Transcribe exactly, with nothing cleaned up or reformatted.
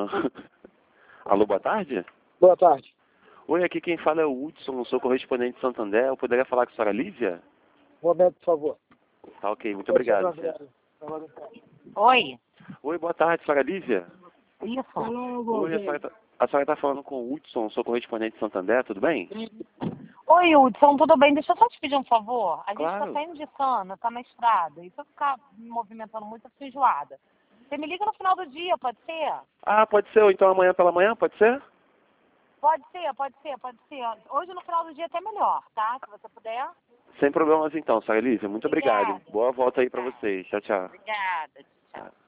Alô, boa tarde? Boa tarde. Oi, aqui quem fala é o Hudson, sou correspondente de Santander. Eu poderia falar com a senhora Lívia? Um momento, por favor. Tá ok, muito obrigado. senhora. Oi. Oi, boa tarde, senhora Lívia. Isso. Oi, a senhora, tá, a senhora tá falando com o Hudson, sou correspondente de Santander, tudo bem? Oi, Hudson, tudo bem? Deixa eu só te pedir um favor. A gente Claro. tá saindo de Sana, tá na estrada. E se eu ficar me movimentando muito, eu fico enjoada. Você me liga no final do dia, pode ser? Ah, pode ser, ou então amanhã pela manhã, pode ser? Pode ser, pode ser, pode ser. Hoje no final do dia é até melhor, tá? Se você puder. Sem problemas então, senhora Lívia, muito Obrigada. obrigado. Boa volta aí pra vocês. Tchau, tchau. Obrigada. Tchau. Tá.